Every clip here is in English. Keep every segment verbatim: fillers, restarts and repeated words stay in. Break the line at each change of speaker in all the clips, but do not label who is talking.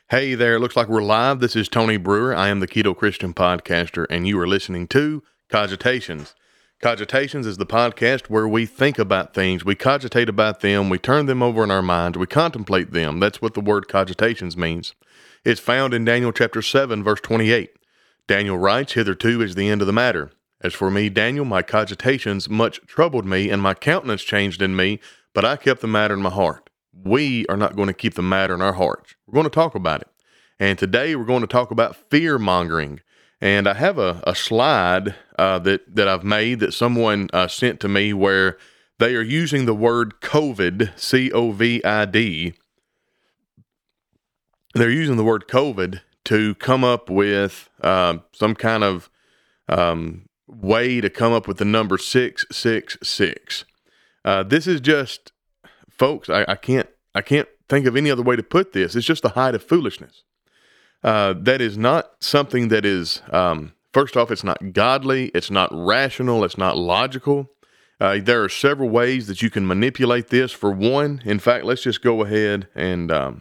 Hey there, it looks like we're live. This is Tony Brewer. I am the Keto Christian Podcaster, and you are listening to Cogitations. Cogitations is the podcast where we think about things, we cogitate about them, we turn them over in our minds, we contemplate them. That's what the word cogitations means. It's found in Daniel chapter seven, verse twenty-eight. Daniel writes, "Hitherto is the end of the matter. As for me, Daniel, my cogitations much troubled me, and my countenance changed in me, but I kept the matter in my heart." We are not going to keep the matter in our hearts. We're going to talk about it. And today we're going to talk about fear-mongering. And I have a, a slide uh, that, that I've made that someone uh, sent to me where they are using the word COVID, C O V I D. They're using the word COVID to come up with uh, some kind of um, way to come up with the number six six six. Uh, this is just... Folks, I, I can't I can't think of any other way to put this. It's just the height of foolishness. Uh, that is not something that is, um, first off, it's not godly, it's not rational, it's not logical. Uh, there are several ways that you can manipulate this. For one, in fact, let's just go ahead and um,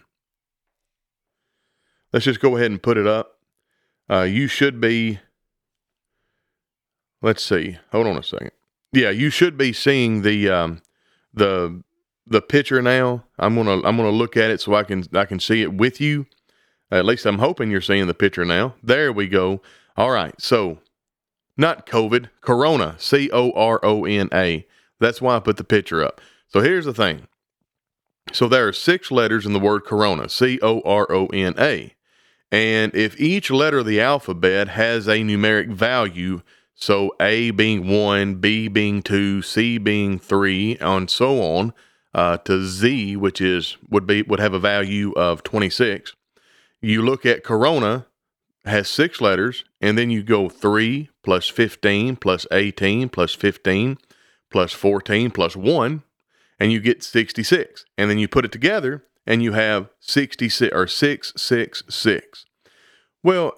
let's just go ahead and put it up. Uh, you should be, let's see, hold on a second. Yeah, you should be seeing the um, the the picture now. I'm gonna I'm gonna look at it so I can I can see it with you. At least I'm hoping you're seeing the picture now. There we go. All right. So not COVID, Corona, C O R O N A. That's why I put the picture up. So here's the thing. So there are six letters in the word Corona, C O R O N A. And if each letter of the alphabet has a numeric value, so A being one, B being two, C being three, and so on, Uh, to Z, which is would be would have a value of twenty-six. You look at Corona, has six letters, and then you go three plus fifteen plus eighteen plus fifteen plus fourteen plus one, and you get sixty-six. And then you put it together, and you have sixty-six or six six six. Well,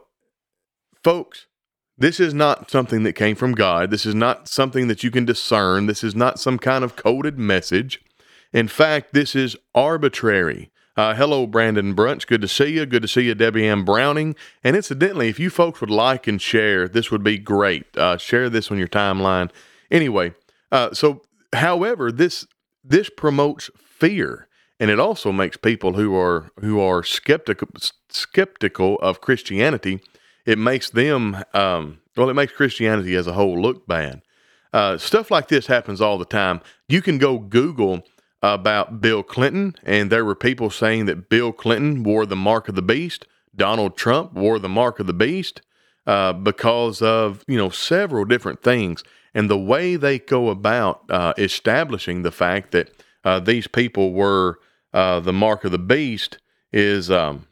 folks, this is not something that came from God. This is not something that you can discern. This is not some kind of coded message. In fact, this is arbitrary. Uh, hello, Brandon Brunch. Good to see you. Good to see you, Debbie Ann Browning. And incidentally, if you folks would like and share, this would be great. Uh, share this on your timeline. Anyway, uh, so however, this this promotes fear, and it also makes people who are who are skeptical skeptical of Christianity. It makes them um, well, it makes Christianity as a whole look bad. Uh, stuff like this happens all the time. You can go Google about Bill Clinton, and there were people saying that Bill Clinton wore the mark of the beast. Donald Trump wore the mark of the beast uh, because of, you know, several different things. And the way they go about uh, establishing the fact that uh, these people were uh, the mark of the beast is um,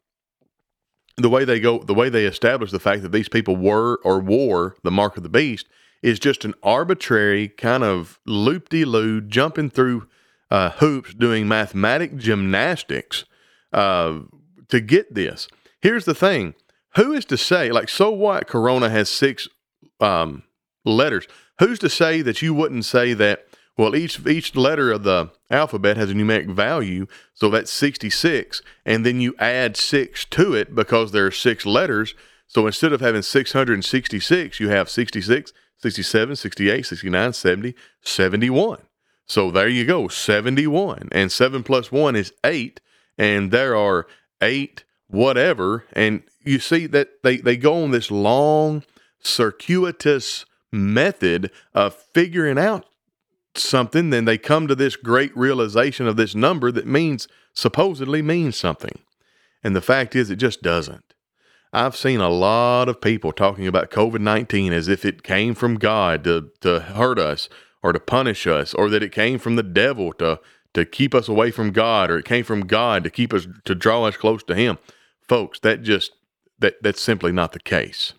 the way they go, the way they establish the fact that these people were or wore the mark of the beast is just an arbitrary kind of loop-de-loo jumping through Uh, hoops, doing mathematic gymnastics uh, to get this. Here's the thing. Who is to say, like, so what Corona has six um, letters? Who's to say that you wouldn't say that, well, each each letter of the alphabet has a numeric value, so that's sixty-six, and then you add six to it because there are six letters. So instead of having six hundred sixty-six, you have sixty-six, sixty-seven, sixty-eight, sixty-nine, seventy, seventy-one. So there you go, seventy-one, and seven plus one is eight, and there are eight whatever, and you see that they, they go on this long, circuitous method of figuring out something, then they come to this great realization of this number that means, supposedly means something. And the fact is, it just doesn't. I've seen a lot of people talking about COVID nineteen as if it came from God to, to hurt us, or to punish us, or that it came from the devil to, to keep us away from God, or it came from God to keep us, to draw us close to Him. Folks, that just, that that's simply not the case.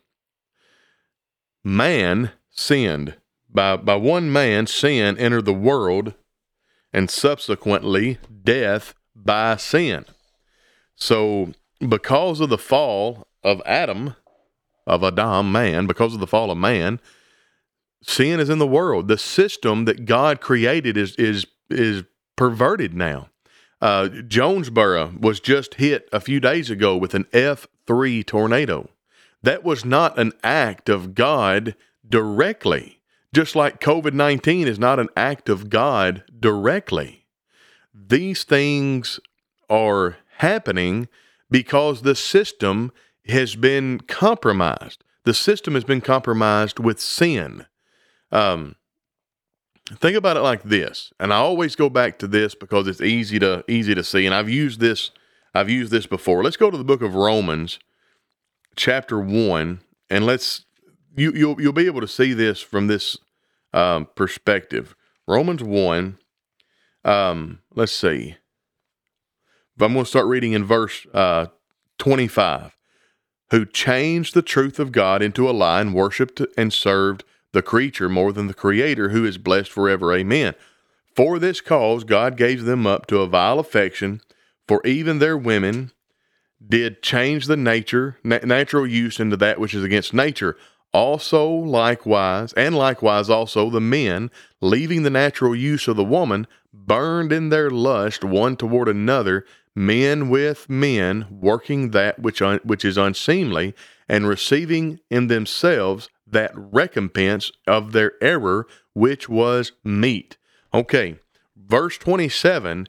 Man sinned. By, by one man, sin entered the world, and subsequently death by sin. So because of the fall of Adam, of Adam, man, because of the fall of man, sin is in the world. The system that God created is is is perverted now. Uh, Jonesboro was just hit a few days ago with an F three tornado. That was not an act of God directly, just like COVID nineteen is not an act of God directly. These things are happening because the system has been compromised. The system has been compromised with sin. Um, think about it like this, and I always go back to this because it's easy to easy to see, and I've used this I've used this before. Let's go to the book of Romans, chapter one, and let's you you'll you'll be able to see this from this um, perspective. Romans one. Um, let's see. But I'm going to start reading in verse uh, twenty-five. Who changed the truth of God into a lie and worshipped and served the creature more than the Creator, who is blessed forever. Amen. For this cause God gave them up to a vile affection, for even their women did change the nature, na- natural use into that which is against nature. Also likewise, and likewise also the men, leaving the natural use of the woman, burned in their lust one toward another, men with men, working that which un- which is unseemly, and receiving in themselves that recompense of their error, which was meat. Okay, verse twenty-seven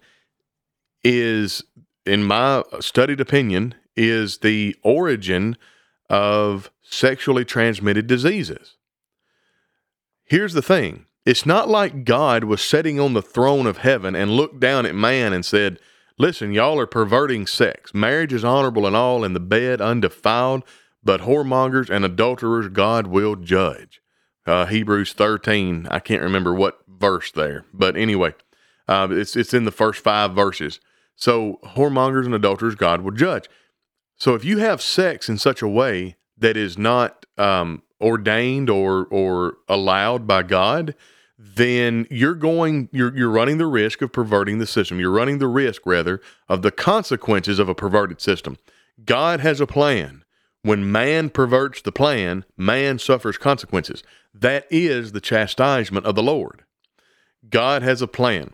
is, in my studied opinion, is the origin of sexually transmitted diseases. Here's the thing. It's not like God was sitting on the throne of heaven and looked down at man and said, listen, y'all are perverting sex. Marriage is honorable and all, and the bed undefiled, but whoremongers and adulterers God will judge. Uh, Hebrews thirteen, I can't remember what verse there, but anyway, uh, it's it's in the first five verses. So whoremongers and adulterers God will judge. So if you have sex in such a way that is not um, ordained or or allowed by God, then you're going you're you're running the risk of perverting the system. You're running the risk, rather, of the consequences of a perverted system. God has a plan. When man perverts the plan, man suffers consequences. That is the chastisement of the Lord. God has a plan.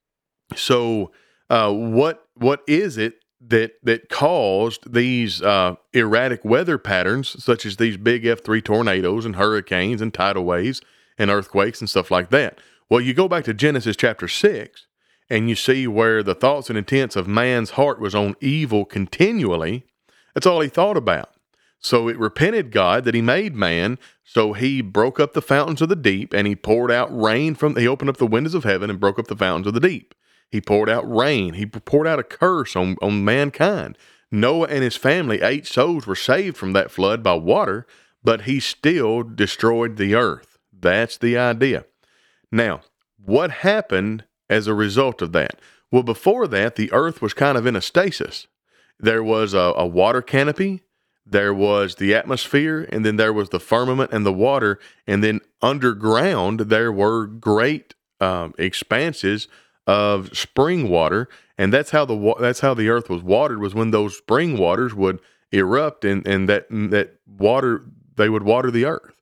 So, uh, what what is it that that caused these uh, erratic weather patterns, such as these big F three tornadoes and hurricanes and tidal waves and earthquakes and stuff like that? Well, you go back to Genesis chapter six, and you see where the thoughts and intents of man's heart was on evil continually. That's all he thought about. So it repented God that he made man, so he broke up the fountains of the deep, and he poured out rain from, he opened up the windows of heaven and broke up the fountains of the deep. He poured out rain. He poured out a curse on, on mankind. Noah and his family, eight souls, were saved from that flood by water, but he still destroyed the earth. That's the idea. Now, what happened as a result of that? Well, before that, the earth was kind of in a stasis. There was a, a water canopy, there was the atmosphere, and then there was the firmament and the water, and then underground there were great um, expanses of spring water, and that's how the that's how the earth was watered, was when those spring waters would erupt, and, and that that water, they would water the earth.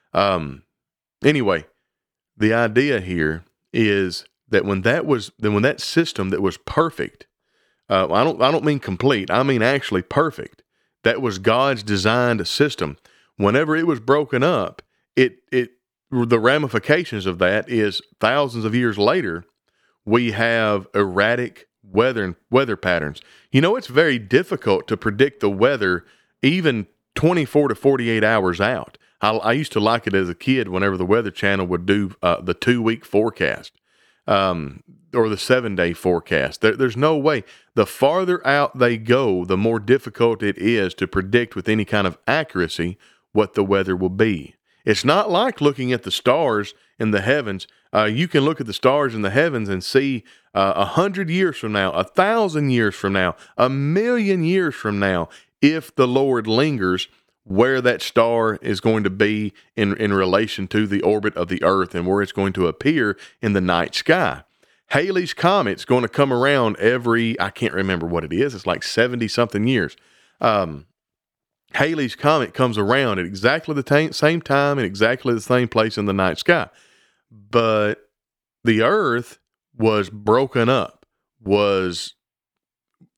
Um, anyway, the idea here is that when that was then when that system that was perfect, uh, I don't I don't mean complete, I mean actually perfect. That was God's designed system. Whenever it was broken up, it it the ramifications of that is thousands of years later, we have erratic weather weather patterns. You know, it's very difficult to predict the weather even twenty-four to forty-eight hours out. I, I used to like it as a kid whenever the Weather Channel would do uh, the two-week forecast um, or the seven-day forecast. There, there's no way. The farther out they go, the more difficult it is to predict with any kind of accuracy what the weather will be. It's not like looking at the stars in the heavens. Uh, you can look at the stars in the heavens and see uh, a hundred years from now, a thousand years from now, a million years from now, if the Lord lingers, where that star is going to be in, in relation to the orbit of the earth and where it's going to appear in the night sky. Halley's Comet's going to come around every, I can't remember what it is. It's like seventy something years. Um, Halley's Comet comes around at exactly the t- same time and exactly the same place in the night sky. But the earth was broken up, was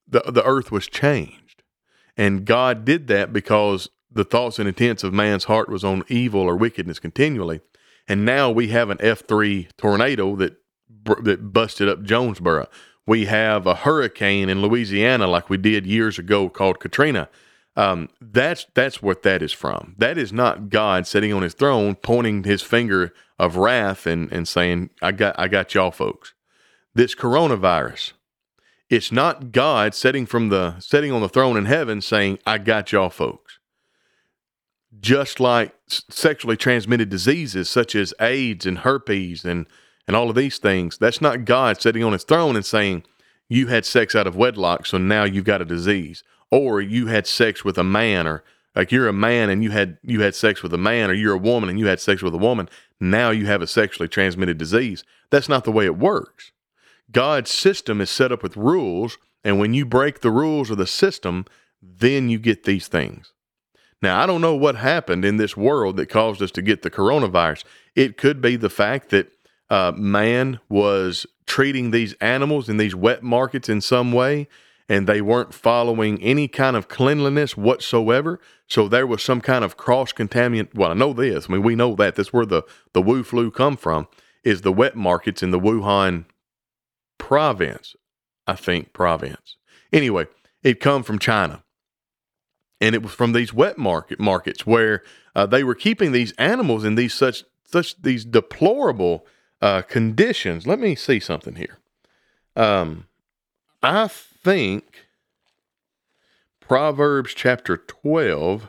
the, the earth was changed. And God did that because the thoughts and intents of man's heart was on evil or wickedness continually. And now we have an F three tornado that that busted up Jonesboro. We have a hurricane in Louisiana like we did years ago called Katrina. Um, that's that's what that is from. That is not God sitting on his throne pointing his finger of wrath and, and saying, I got I got y'all folks. This coronavirus, it's not God sitting from the sitting on the throne in heaven saying, I got y'all folks. Just like sexually transmitted diseases such as AIDS and herpes and, and all of these things, that's not God sitting on his throne and saying, you had sex out of wedlock, so now you've got a disease. Or you had sex with a man, or like you're a man and you had you had sex with a man, or you're a woman and you had sex with a woman. Now you have a sexually transmitted disease. That's not the way it works. God's system is set up with rules, and when you break the rules of the system, then you get these things. Now, I don't know what happened in this world that caused us to get the coronavirus. It could be the fact that uh, man was treating these animals in these wet markets in some way, and they weren't following any kind of cleanliness whatsoever. So there was some kind of cross-contaminant. Well, I know this. I mean, we know that. That's where the, the Wu flu come from, is the wet markets in the Wuhan province. I think province. Anyway, it come from China. And it was from these wet market markets where uh, they were keeping these animals in these such such these deplorable uh, conditions. Let me see something here. Um, I think Proverbs chapter twelve.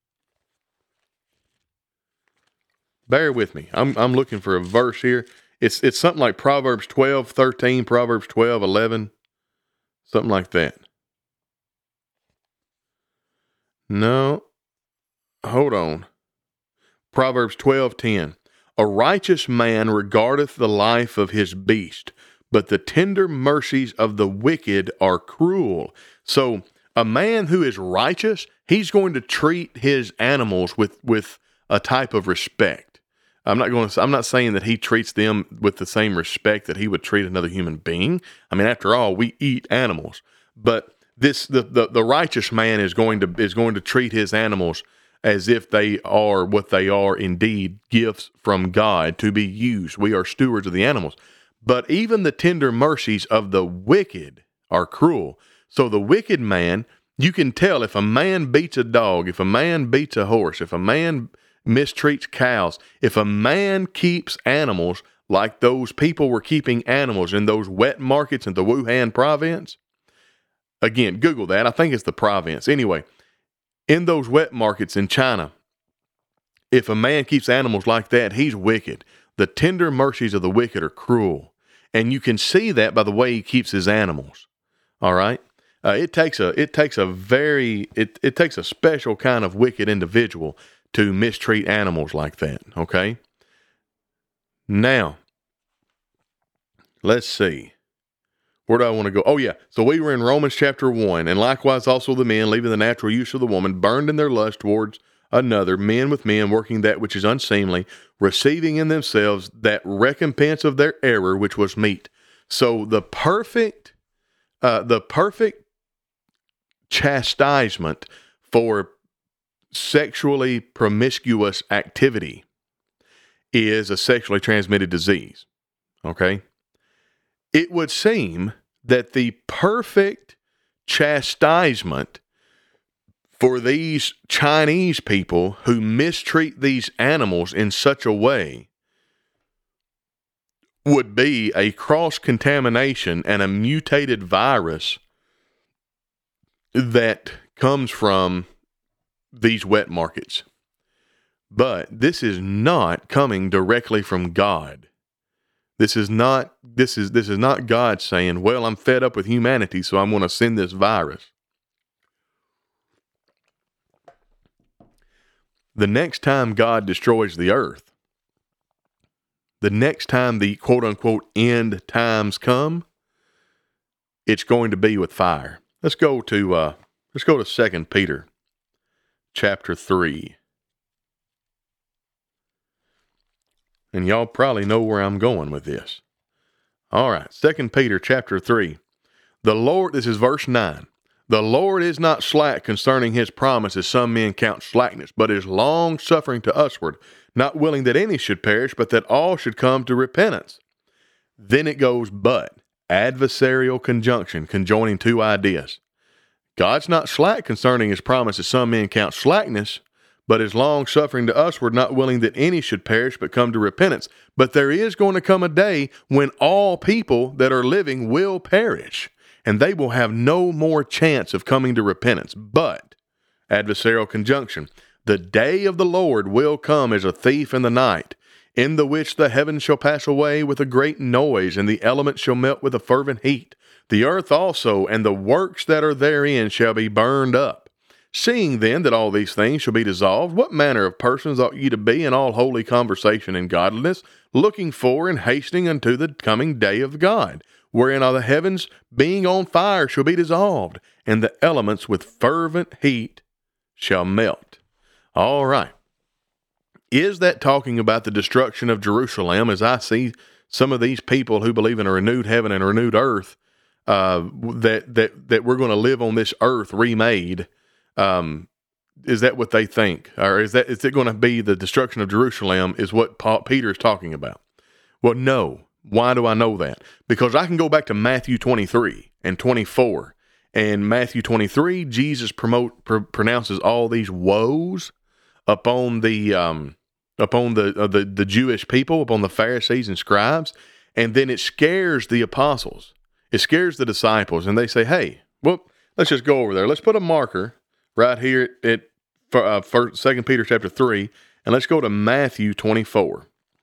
Bear with me. I'm I'm looking for a verse here. It's it's something like Proverbs twelve, thirteen, Proverbs twelve, eleven, something like that. No, hold on. Proverbs twelve ten. A righteous man regardeth the life of his beast, but the tender mercies of the wicked are cruel. So a man who is righteous, he's going to treat his animals with, with a type of respect. I'm not going to, I'm not saying that he treats them with the same respect that he would treat another human being. I mean, after all, we eat animals, but This the, the, the righteous man is going to is going to treat his animals as if they are what they are indeed, gifts from God to be used. We are stewards of the animals. But even the tender mercies of the wicked are cruel. So the wicked man, you can tell if a man beats a dog, if a man beats a horse, if a man mistreats cows, if a man keeps animals like those people were keeping animals in those wet markets in the Wuhan province. Again, Google that. I think it's the province. Anyway, in those wet markets in China, if a man keeps animals like that, he's wicked. The tender mercies of the wicked are cruel. And you can see that by the way he keeps his animals. All right? Uh, it takes a it takes a very it, it takes a special kind of wicked individual to mistreat animals like that. Okay? Now, let's see. Where do I want to go? Oh, yeah. So we were in Romans chapter one. And likewise also the men, leaving the natural use of the woman, burned in their lust towards another, men with men, working that which is unseemly, receiving in themselves that recompense of their error, which was meat. So the perfect, uh, the perfect chastisement for sexually promiscuous activity is a sexually transmitted disease. Okay? It would seem that the perfect chastisement for these Chinese people who mistreat these animals in such a way would be a cross-contamination and a mutated virus that comes from these wet markets. But this is not coming directly from God. This is not this is this is not God saying, well, I'm fed up with humanity, so I'm going to send this virus. The next time God destroys the earth, the next time the quote unquote end times come, it's going to be with fire. Let's go to uh, let's go to Second Peter chapter three. And y'all probably know where I'm going with this. All right, Second Peter chapter three. The Lord, this is verse nine. The Lord is not slack concerning his promise, as some men count slackness, but is long suffering to usward, not willing that any should perish, but that all should come to repentance. Then it goes, but, adversarial conjunction, conjoining two ideas. God's not slack concerning his promise, as some men count slackness, but is long suffering to usward, not willing that any should perish, but come to repentance. But there is going to come a day when all people that are living will perish, and they will have no more chance of coming to repentance. But, adversarial conjunction, the day of the Lord will come as a thief in the night, in the which the heavens shall pass away with a great noise, and the elements shall melt with a fervent heat. The earth also and the works that are therein shall be burned up. Seeing then that all these things shall be dissolved, what manner of persons ought ye to be in all holy conversation and godliness, looking for and hastening unto the coming day of God, wherein all the heavens being on fire shall be dissolved, and the elements with fervent heat shall melt. All right. Is that talking about the destruction of Jerusalem, as I see some of these people who believe in a renewed heaven and a renewed earth, uh, that, that, that we're going to live on this earth remade? Um, is that what they think? Or is that, is it going to be the destruction of Jerusalem is what Paul, Peter is talking about? Well, no. Why do I know that? Because I can go back to Matthew twenty-three and twenty-four. And Matthew twenty-three, Jesus promote, pr- pronounces all these woes upon the, um, upon the, uh, the, the Jewish people, upon the Pharisees and scribes. And then it scares the apostles. It scares the disciples. And they say, hey, well, let's just go over there. Let's put a marker right here at, at uh, first, Second Peter chapter three, and let's go to Matthew twenty-four.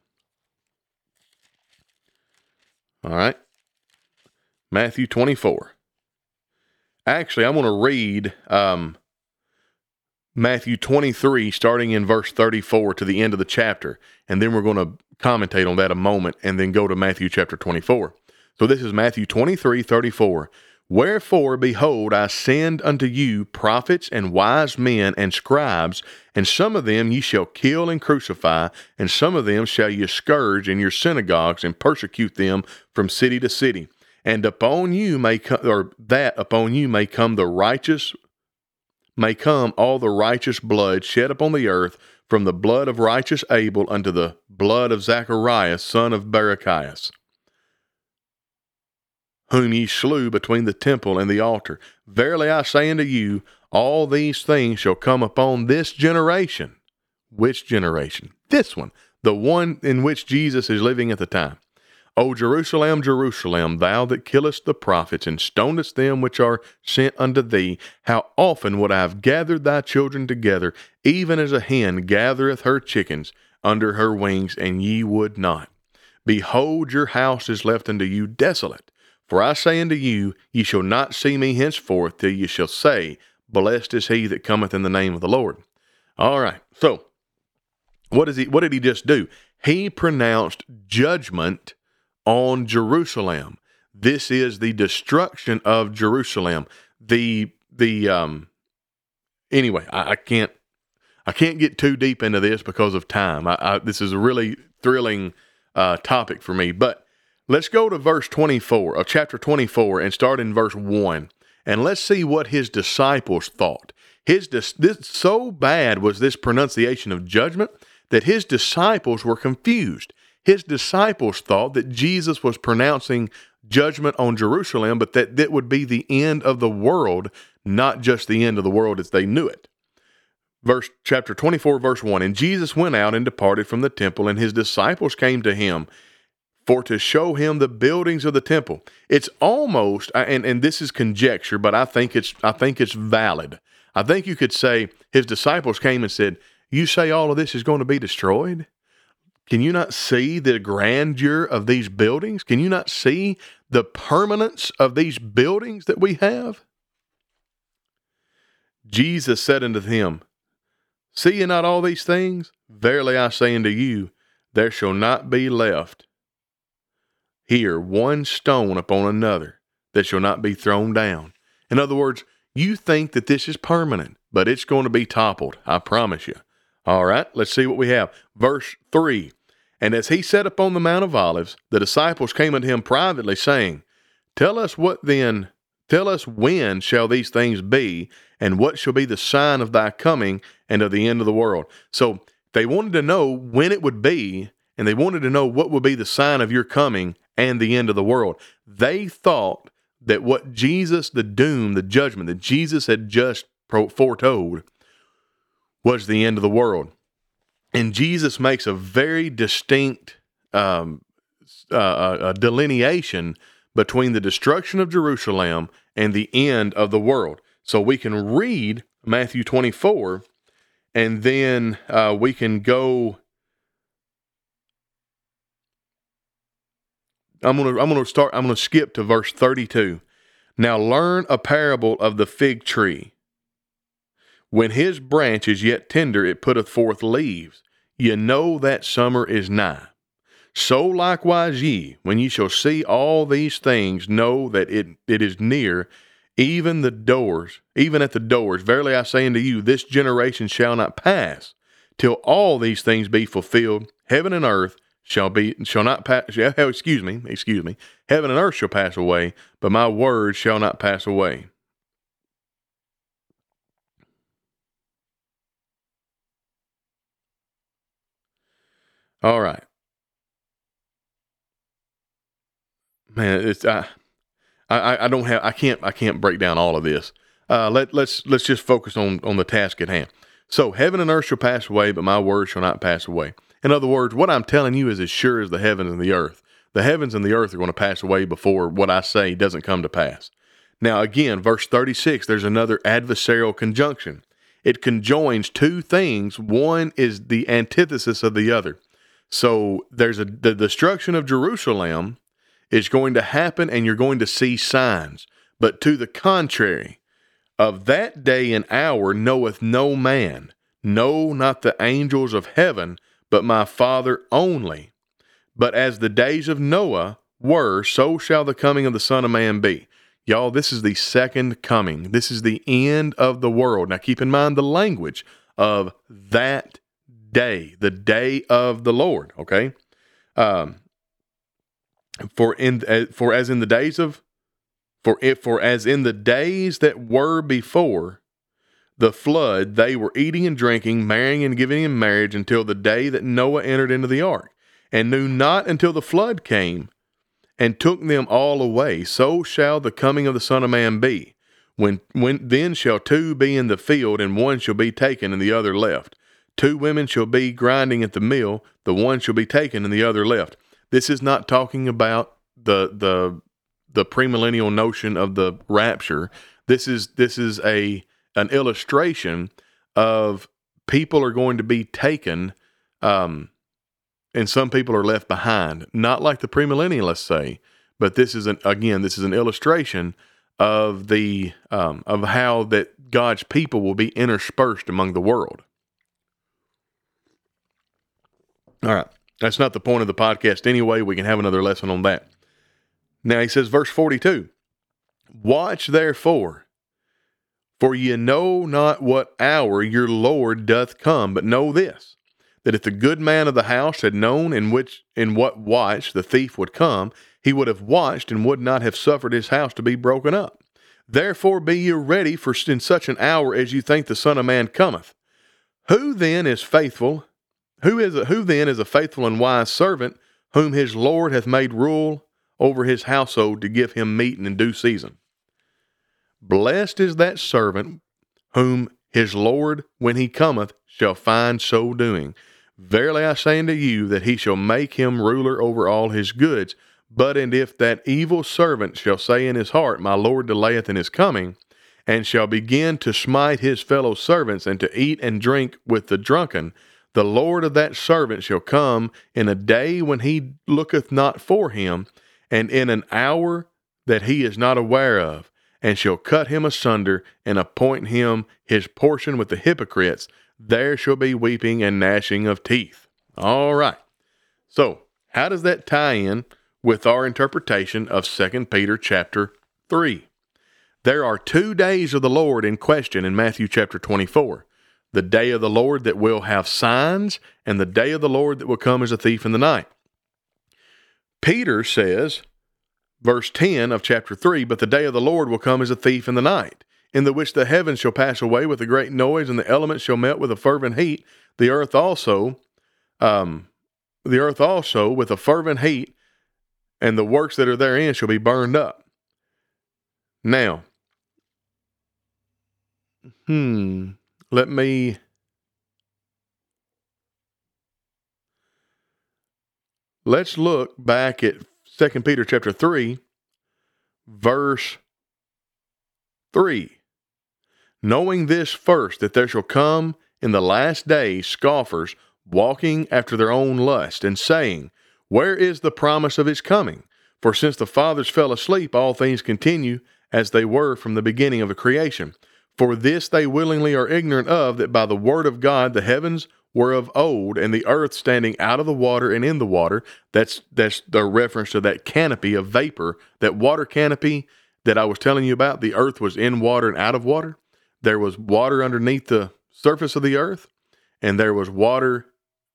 All right, Matthew twenty-four. Actually, I'm going to read um, Matthew twenty-three, starting in verse thirty-four to the end of the chapter, and then we're going to commentate on that a moment, and then go to Matthew chapter twenty-four. So this is Matthew twenty-three, thirty-four. Wherefore, behold, I send unto you prophets and wise men and scribes, and some of them ye shall kill and crucify, and some of them shall ye scourge in your synagogues, and persecute them from city to city. And upon you may come, or that upon you may come the righteous, may come all the righteous blood shed upon the earth, from the blood of righteous Abel unto the blood of Zacharias, son of Barachias, whom ye slew between the temple and the altar. Verily I say unto you, all these things shall come upon this generation. Which generation? This one, the one in which Jesus is living at the time. O Jerusalem, Jerusalem, thou that killest the prophets, and stonest them which are sent unto thee, how often would I have gathered thy children together, even as a hen gathereth her chickens under her wings, and ye would not. Behold, your house is left unto you desolate. For I say unto you, ye shall not see me henceforth, till ye shall say, blessed is he that cometh in the name of the Lord. All right, so what is he? What did he just do? He pronounced judgment on Jerusalem. This is the destruction of Jerusalem. The the um. Anyway, I, I can't I can't get too deep into this because of time. I, I, this is a really thrilling uh, topic for me, but. Let's go to verse twenty-four of chapter twenty-four and start in verse one, and let's see what his disciples thought. His dis- this so bad was this pronunciation of judgment that his disciples were confused. His disciples thought that Jesus was pronouncing judgment on Jerusalem, but that that would be the end of the world, not just the end of the world as they knew it. Verse chapter twenty-four, verse one, and Jesus went out and departed from the temple, and his disciples came to him for to show him the buildings of the temple. It's almost, and, and this is conjecture, but I think it's I think it's valid. I think you could say his disciples came and said, you say all of this is going to be destroyed? Can you not see the grandeur of these buildings? Can you not see the permanence of these buildings that we have? Jesus said unto him, see ye not all these things? Verily I say unto you, there shall not be left here one stone upon another that shall not be thrown down. In other words, you think that this is permanent, but it's going to be toppled, I promise you. All right, let's see what we have. Verse three, and as he sat upon the Mount of Olives, the disciples came unto him privately, saying, tell us what then Tell us when shall these things be, and what shall be the sign of thy coming and of the end of the world? So they wanted to know when it would be, and they wanted to know what would be the sign of your coming and the end of the world. They thought that what Jesus, the doom, the judgment that Jesus had just foretold was the end of the world. And Jesus makes a very distinct um, uh, a delineation between the destruction of Jerusalem and the end of the world. So we can read Matthew twenty-four, and then uh, we can go. I'm gonna I'm gonna start. I'm gonna skip to verse thirty-two. Now learn a parable of the fig tree. When his branch is yet tender, it putteth forth leaves. Ye know that summer is nigh. So likewise ye, when ye shall see all these things, know that it, it is near, even the doors, even at the doors. Verily I say unto you, this generation shall not pass till all these things be fulfilled. Heaven and earth shall be shall not pass. Excuse me, excuse me. Heaven and earth shall pass away, but my word shall not pass away. All right. Man, it's I, I, I don't have I can't I can't break down all of this. Uh, let let's let's just focus on on the task at hand. So heaven and earth shall pass away, but my word shall not pass away. In other words, what I'm telling you is as sure as the heavens and the earth. The heavens and the earth are going to pass away before what I say doesn't come to pass. Now again, verse thirty-six, there's another adversarial conjunction. It conjoins two things. One is the antithesis of the other. So there's a the destruction of Jerusalem is going to happen, and you're going to see signs. But to the contrary, of that day and hour knoweth no man, no, not the angels of heaven, but my Father only. But as the days of Noah were, so shall the coming of the Son of Man be. Y'all, this is the second coming. This is the end of the world. Now keep in mind the language of that day, the day of the Lord, okay? Um, For in for as in the days of for it for as in the days that were before the flood, they were eating and drinking, marrying and giving in marriage until the day that Noah entered into the ark, and knew not until the flood came and took them all away. So shall the coming of the Son of Man be. When when then shall two be in the field, and one shall be taken and the other left. Two women shall be grinding at the mill, the one shall be taken and the other left. This is not talking about the the the premillennial notion of the rapture. This is this is a an illustration of people are going to be taken, um, and some people are left behind. Not like the premillennialists say, but this is an again this is an illustration of the um, of how that God's people will be interspersed among the world. All right. That's not the point of the podcast anyway. We can have another lesson on that. Now he says, verse forty-two, watch therefore, for ye know not what hour your Lord doth come, but know this, that if the good man of the house had known in which in what watch the thief would come, he would have watched and would not have suffered his house to be broken up. Therefore be ye ready, for in such an hour as you think the Son of Man cometh. Who then is faithful? Who is a, who then is a faithful and wise servant, whom his Lord hath made rule over his household to give him meat in due season? Blessed is that servant whom his Lord, when he cometh, shall find so doing. Verily I say unto you, that he shall make him ruler over all his goods. But and if that evil servant shall say in his heart, my Lord delayeth in his coming, and shall begin to smite his fellow servants, and to eat and drink with the drunken, the Lord of that servant shall come in a day when he looketh not for him, and in an hour that he is not aware of, and shall cut him asunder, and appoint him his portion with the hypocrites. There shall be weeping and gnashing of teeth. All right. So, how does that tie in with our interpretation of Second Peter chapter three? There are two days of the Lord in question in Matthew chapter twenty-four. The day of the Lord that will have signs, and the day of the Lord that will come as a thief in the night. Peter says, verse ten of chapter three, but the day of the Lord will come as a thief in the night, in the which the heavens shall pass away with a great noise, and the elements shall melt with a fervent heat. The earth also, um, the earth also with a fervent heat, and the works that are therein shall be burned up. Now, hmm, let me, let's look back at Second Peter chapter three, verse three. Knowing this first, that there shall come in the last days scoffers, walking after their own lust, and saying, where is the promise of his coming? For since the fathers fell asleep, all things continue as they were from the beginning of the creation. For this they willingly are ignorant of, that by the word of God the heavens were of old, and the earth standing out of the water and in the water. That's that's the reference to that canopy of vapor, that water canopy that I was telling you about. The earth was in water and out of water. There was water underneath the surface of the earth, and there was water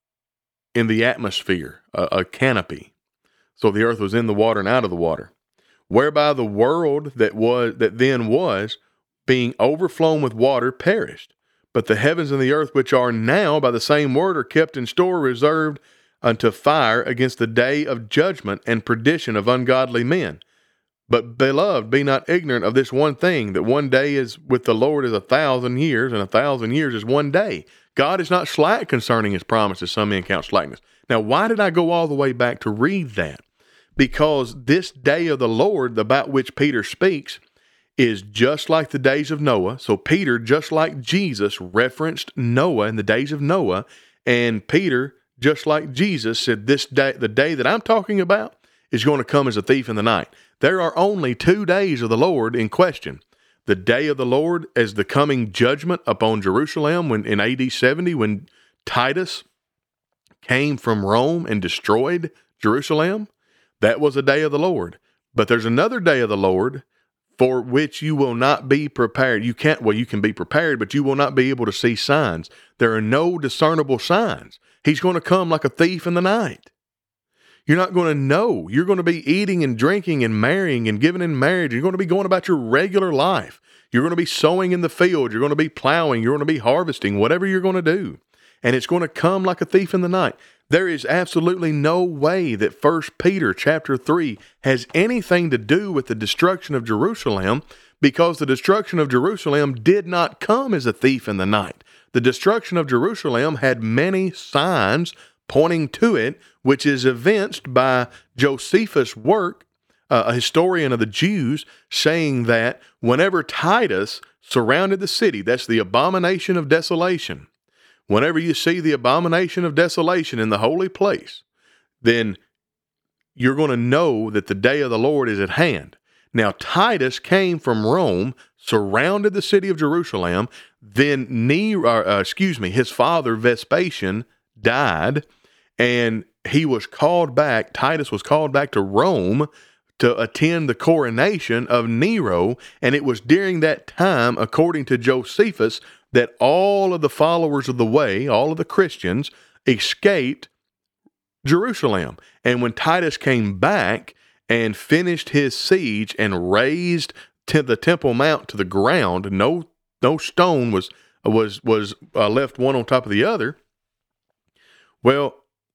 in the atmosphere, a, a canopy. So the earth was in the water and out of the water, whereby the world that was that then was, being overflown with water, perished. But the heavens and the earth, which are now by the same word, are kept in store, reserved unto fire against the day of judgment and perdition of ungodly men. But, beloved, be not ignorant of this one thing, that one day is with the Lord is a thousand years, and a thousand years is one day. God is not slack concerning his promises, some men count slackness. Now, why did I go all the way back to read that? Because this day of the Lord, about which Peter speaks, is just like the days of Noah. So Peter, just like Jesus, referenced Noah in the days of Noah. And Peter, just like Jesus, said this day, the day that I'm talking about, is going to come as a thief in the night. There are only two days of the Lord in question. The day of the Lord as the coming judgment upon Jerusalem when in A D seventy, when Titus came from Rome and destroyed Jerusalem. That was a day of the Lord. But there's another day of the Lord for which you will not be prepared. You can't, well, you can be prepared, but you will not be able to see signs. There are no discernible signs. He's going to come like a thief in the night. You're not going to know. You're going to be eating and drinking and marrying and giving in marriage. You're going to be going about your regular life. You're going to be sowing in the field. You're going to be plowing. You're going to be harvesting, whatever you're going to do. And it's going to come like a thief in the night. There is absolutely no way that First Peter chapter three has anything to do with the destruction of Jerusalem, because the destruction of Jerusalem did not come as a thief in the night. The destruction of Jerusalem had many signs pointing to it, which is evinced by Josephus' work, uh, a historian of the Jews, saying that whenever Titus surrounded the city, that's the abomination of desolation. Whenever you see the abomination of desolation in the holy place, then you're going to know that the day of the Lord is at hand. Now, Titus came from Rome, surrounded the city of Jerusalem. Then Nero, uh, excuse me, his father Vespasian died, and he was called back. Titus was called back to Rome to attend the coronation of Nero, and it was during that time, according to Josephus, that all of the followers of the way, all of the Christians, escaped Jerusalem. And when Titus came back and finished his siege and razed to the Temple Mount to the ground, no no stone was was was uh, left one on top of the other. Well,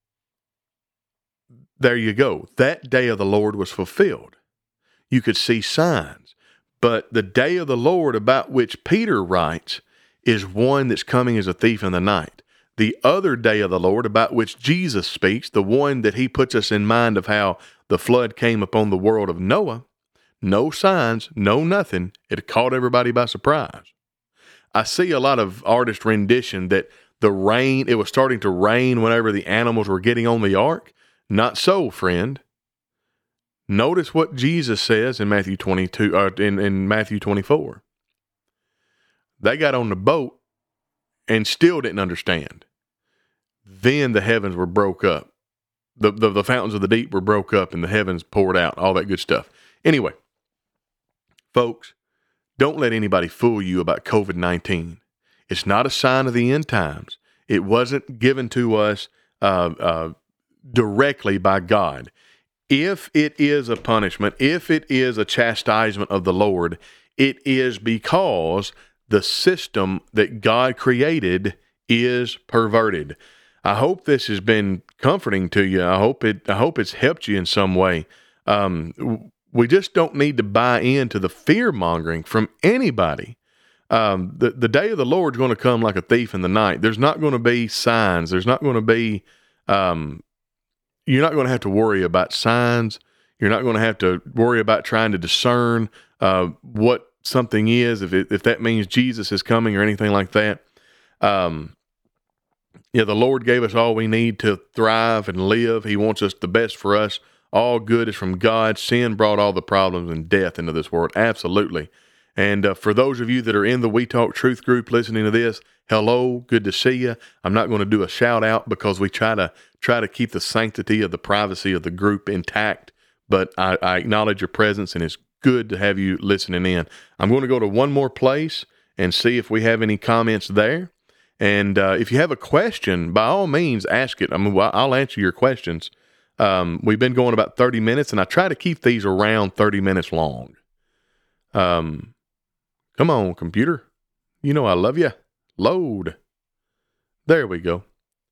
there you go. That day of the Lord was fulfilled. You could see signs. But the day of the Lord about which Peter writes is one that's coming as a thief in the night. The other day of the Lord about which Jesus speaks, the one that he puts us in mind of how the flood came upon the world of Noah, no signs, no nothing. It caught everybody by surprise. I see a lot of artist rendition that the rain, it was starting to rain whenever the animals were getting on the ark. Not so, friend. Notice what Jesus says in Matthew twenty-two, uh, in, in Matthew twenty-four. They got on the boat and still didn't understand. Then the heavens were broke up. The, the, the fountains of the deep were broke up and the heavens poured out, all that good stuff. Anyway, folks, don't let anybody fool you about covid nineteen. It's not a sign of the end times. It wasn't given to us uh, uh, directly by God. If it is a punishment, if it is a chastisement of the Lord, it is because the system that God created is perverted. I hope this has been comforting to you. I hope it. I hope it's helped you in some way. Um, we just don't need to buy into the fear mongering from anybody. Um, the the day of the Lord is going to come like a thief in the night. There's not going to be signs. There's not going to be. Um, you're not going to have to worry about signs. You're not going to have to worry about trying to discern uh, what something is, if it, if that means Jesus is coming or anything like that. Um, yeah, the Lord gave us all we need to thrive and live. He wants us the best for us. All good is from God. Sin brought all the problems and death into this world. Absolutely. And uh, for those of you that are in the We Talk Truth group listening to this, hello, good to see you. I'm not going to do a shout out because we try to try to keep the sanctity of the privacy of the group intact. But I, I acknowledge your presence, and it's good to have you listening in. I'm going to go to one more place and see if we have any comments there. And uh, if you have a question, by all means, ask it. I mean, I'll answer your questions. Um, we've been going about thirty minutes, and I try to keep these around thirty minutes long. Um, come on, computer. You know I love you. Load. There we go.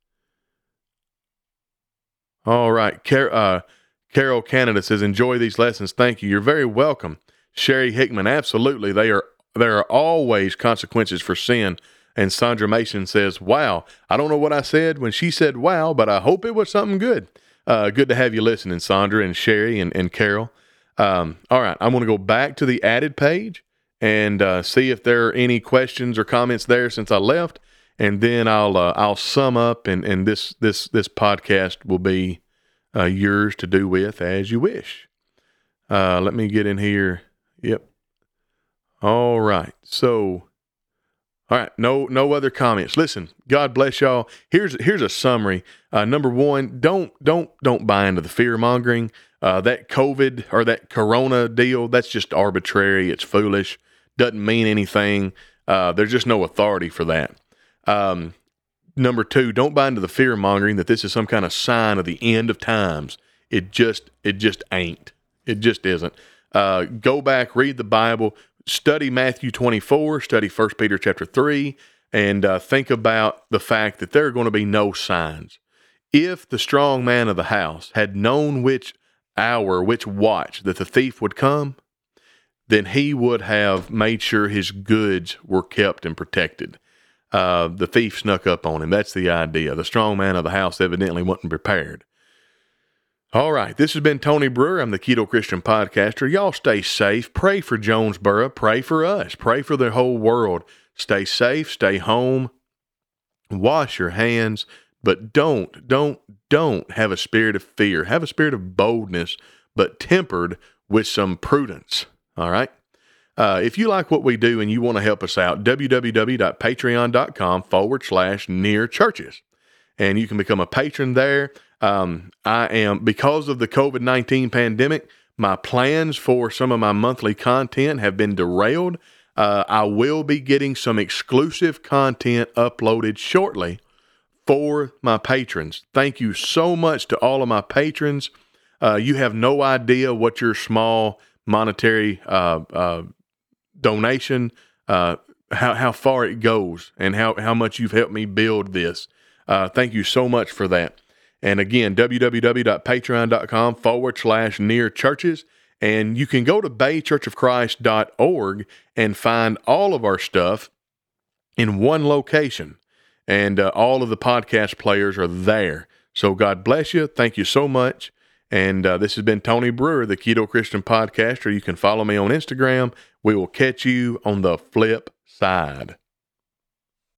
All right. Car- uh, Carol Canada says, enjoy these lessons. Thank you. You're very welcome. Sherry Hickman, absolutely. They are. There are always consequences for sin. And Sandra Mason says, wow, I don't know what I said when she said wow, but I hope it was something good. Uh, good to have you listening, Sandra and Sherry and, and Carol. Um, all right, I'm going to go back to the added page and uh, see if there are any questions or comments there since I left, and then I'll uh, I'll sum up, and, and this this this podcast will be uh, yours to do with as you wish. Uh, let me get in here. Yep. All right. So. All right, no no other comments. Listen, God bless y'all. Here's here's a summary. Uh, number one, don't don't don't buy into the fear mongering. Uh, that COVID or that Corona deal, that's just arbitrary. It's foolish. Doesn't mean anything. Uh, there's just no authority for that. Um, number two, don't buy into the fear mongering that this is some kind of sign of the end of times. It just it just ain't. It just isn't. Uh, go back, read the Bible. Study Matthew twenty-four, study First Peter chapter three, and uh, think about the fact that there are going to be no signs. If the strong man of the house had known which hour, which watch that the thief would come, then he would have made sure his goods were kept and protected. Uh, the thief snuck up on him. That's the idea. The strong man of the house evidently wasn't prepared. All right, this has been Tony Brewer. I'm the Keto Christian Podcaster. Y'all stay safe. Pray for Jonesboro. Pray for us. Pray for the whole world. Stay safe. Stay home. Wash your hands. But don't, don't, don't have a spirit of fear. Have a spirit of boldness, but tempered with some prudence. All right? Uh, if you like what we do and you want to help us out, www.patreon.com forward slash near churches. And you can become a patron there. Um, I am, because of the covid nineteen pandemic, my plans for some of my monthly content have been derailed. Uh, I will be getting some exclusive content uploaded shortly for my patrons. Thank you so much to all of my patrons. Uh, you have no idea what your small monetary uh, uh, donation, uh, how, how far it goes and how, how much you've helped me build this. Uh, thank you so much for that. And again, www.patreon.com forward slash near churches. And you can go to bay church of christ dot org and find all of our stuff in one location. And uh, all of the podcast players are there. So God bless you. Thank you so much. And uh, this has been Tony Brewer, the Keto Christian Podcaster. You can follow me on Instagram. We will catch you on the flip side.